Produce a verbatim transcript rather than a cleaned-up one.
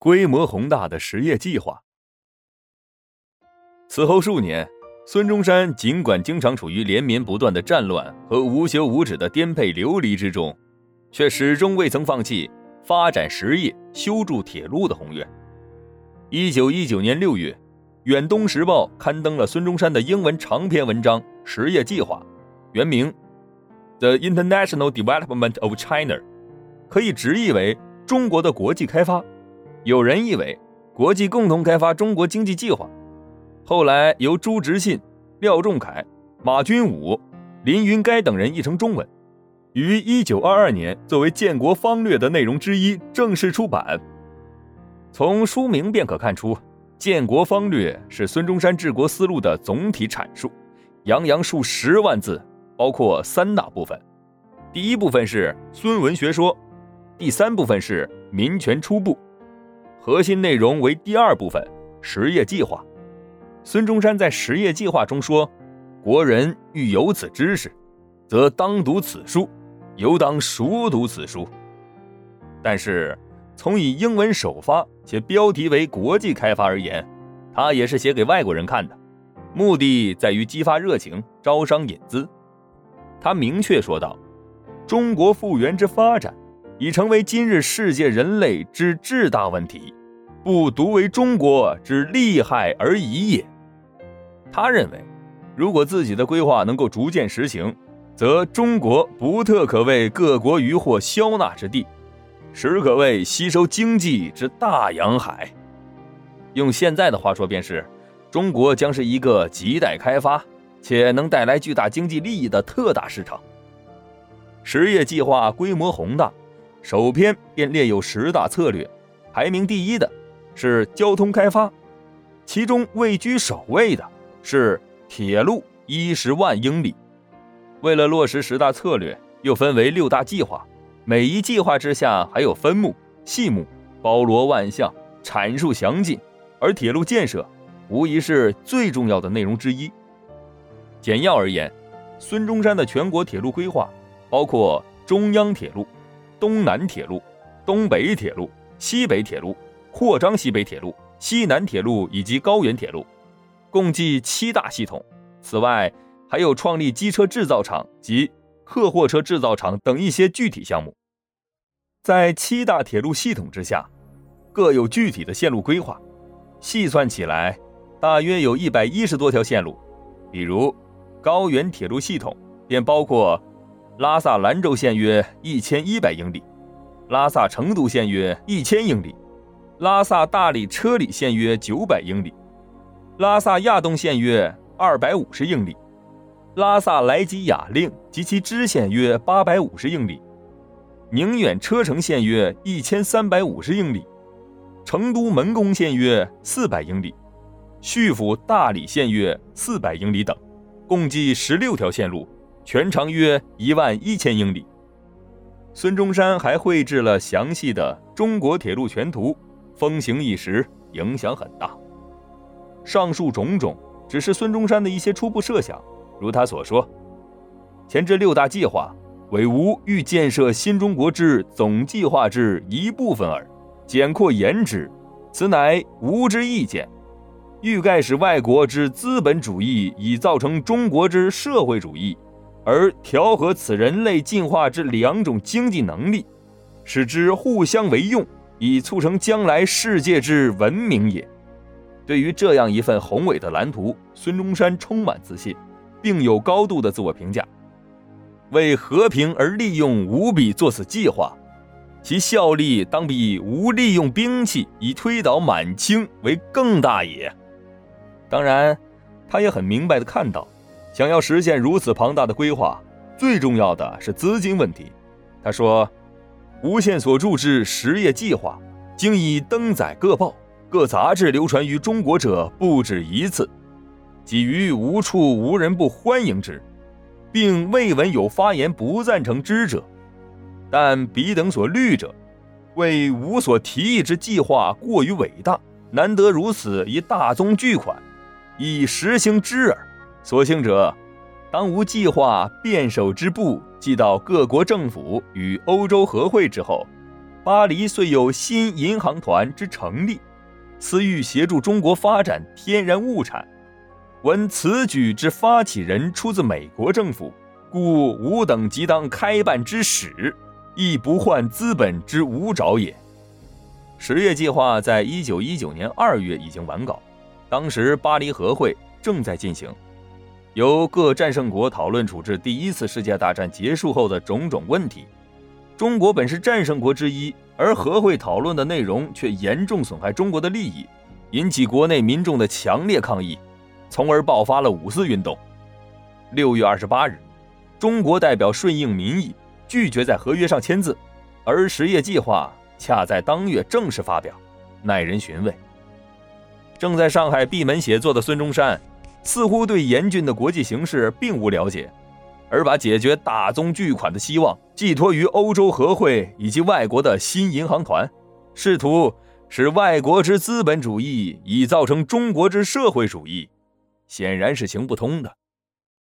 规模宏大的实业计划。此后数年，孙中山尽管经常处于连绵不断的战乱和无休无止的颠沛流离之中，却始终未曾放弃发展实业、修筑铁路的宏愿。一九一九年六月，远东时报刊登了孙中山的英文长篇文章《实业计划》，原名 The International Development of China， 可以直译为中国的国际开发，有人译为国际共同开发中国经济计划。后来由朱执信、廖仲恺、马君武、林云该等人译成中文，于一九二二年作为建国方略的内容之一正式出版。从书名便可看出，建国方略是孙中山治国思路的总体阐述，洋洋数十万字，包括三大部分。第一部分是孙文学说，第三部分是民权初步，核心内容为第二部分实业计划。孙中山在实业计划中说，国人欲有此知识，则当读此书，尤当熟读此书。但是从以英文首发且标题为国际开发而言，它也是写给外国人看的，目的在于激发热情，招商引资。他明确说道，中国复原之发展已成为今日世界人类之至大问题，不独为中国之利害而已也。他认为，如果自己的规划能够逐渐实行，则中国不特可谓各国渔获消纳之地，实可谓吸收经济之大洋海。用现在的话说便是，中国将是一个亟待开发且能带来巨大经济利益的特大市场。实业计划规模宏大，首篇便列有十大策略，排名第一的是交通开发，其中位居首位的是铁路一十万英里。为了落实十大策略，又分为六大计划，每一计划之下还有分目、细目，包罗万象，阐述详尽，而铁路建设无疑是最重要的内容之一。简要而言，孙中山的全国铁路规划包括中央铁路、东南铁路、东北铁路、西北铁路、扩张西北铁路、西南铁路以及高原铁路，共计七大系统。此外还有创立机车制造厂及客货车制造厂等一些具体项目。在七大铁路系统之下，各有具体的线路规划，细算起来大约有一百一十多条线路。比如高原铁路系统便包括拉萨兰州线约一千一百英里，拉萨成都线约一千英里，拉萨大理车里线约九百英里，拉萨亚东线约二百五十英里，拉萨莱吉雅令及其支线约八百五十英里，宁远车城线约一千三百五十英里，成都门公线约四百英里，叙府大理线约四百英里等，共计十六条线路，全长约一万一千英里。孙中山还绘制了详细的中国铁路全图，风行一时，影响很大。上述种种只是孙中山的一些初步设想，如他所说，前之六大计划为吾欲建设新中国之总计划之一部分耳，简括言之，此乃吾之意见。欲盖使外国之资本主义已造成中国之社会主义，而调和此人类进化之两种经济能力，使之互相为用，以促成将来世界之文明也。对于这样一份宏伟的蓝图，孙中山充满自信，并有高度的自我评价。为和平而利用无比作此计划，其效力当比无利用兵器以推倒满清为更大也。当然，他也很明白地看到，想要实现如此庞大的规划，最重要的是资金问题。他说，吾现所著之实业计划，经已登载各报各杂志，流传于中国者不止一次，几于无处无人不欢迎之，并未闻有发言不赞成之者。但彼等所虑者，为吾所提议之计划过于伟大，难得如此一大宗巨款，以实行之耳。所幸者，当吾计划变手之部寄到各国政府与欧洲和会之后， 巴黎遂有新银行团之成立，此欲协助中国发展天然物产。闻此举之发起人出自美国政府，故吾等即当开办之始，亦不患资本之无着也。实业计划在一九一九年二月已经完稿，当时巴黎和会正在进行，由各战胜国讨论处置第一次世界大战结束后的种种问题。中国本是战胜国之一，而和会讨论的内容却严重损害中国的利益，引起国内民众的强烈抗议，从而爆发了五四运动。六月二十八日，中国代表顺应民意，拒绝在合约上签字，而实业计划恰在当月正式发表，耐人寻味。正在上海闭门写作的孙中山，似乎对严峻的国际形势并无了解，而把解决大宗巨款的希望寄托于欧洲和会以及外国的新银行团，试图使外国之资本主义以造成中国之社会主义，显然是行不通的。